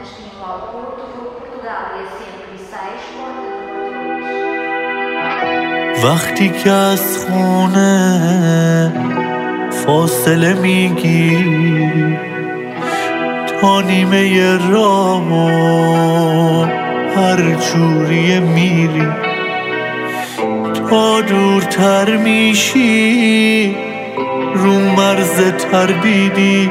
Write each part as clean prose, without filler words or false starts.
destino ao Porto, vou Portugal e a 106 وقتی که از خونه فاصله میگیری تا نیمه راه هر جوری میری تا دورتر میشی رو مرز تردیدی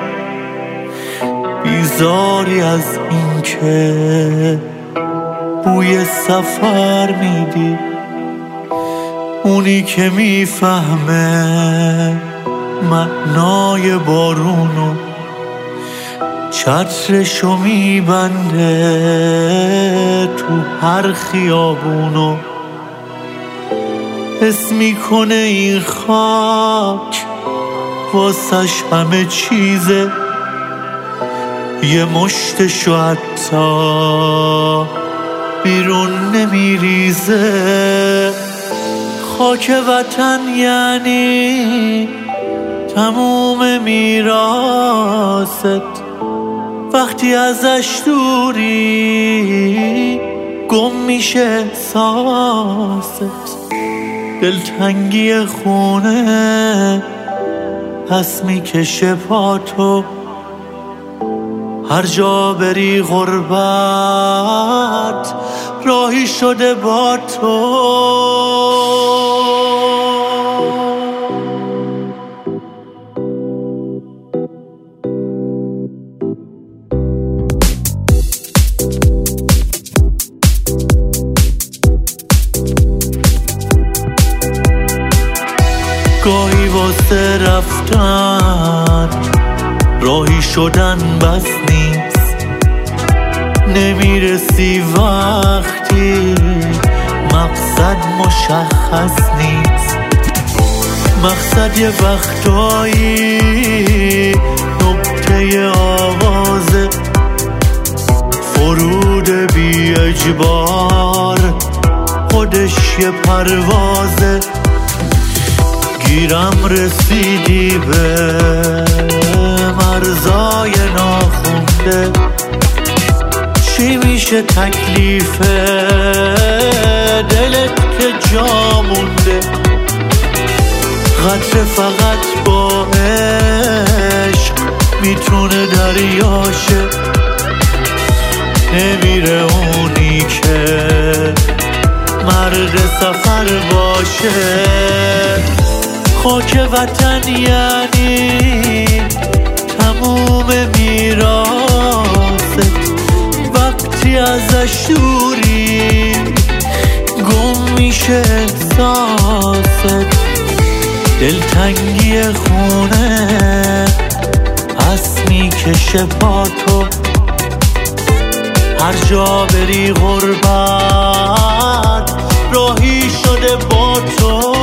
بیزاری از این که بوی سفر میدی اونی که میفهمه معنای بارونو چترشو میبنده تو هر خیابونو حس میکنه این خاک واسش همه چیزه یه مشتشو حتی بیرون نمیریزه خاک وطن یعنی تموم میراثت وقتی ازش دوری گم میشه احساست دلتنگی خونه پس میکشه پاتو هر جا بری غربت راهی شده با تو گاهی واسه رفتن راهی شدن بس نیست نمیرسی وقتی مقصد مشخص نیست مقصد یه وقتایی نقطه آغازه فرود بی اجبار خودش یه پروازه گیرم رسیدی به مرزای ناخونده چی میشه تکلیف دلت که جا مونده قطره فقط با عشق میتونه دریاشه نمیره اونی که مرد سفر باشه خاک وطن یعنی تموم میراثت وقتی ازش دوری گم میشه احساست دلتنگی خونه پس میکشه پاتو هر جا بری غربت راهی شده با تو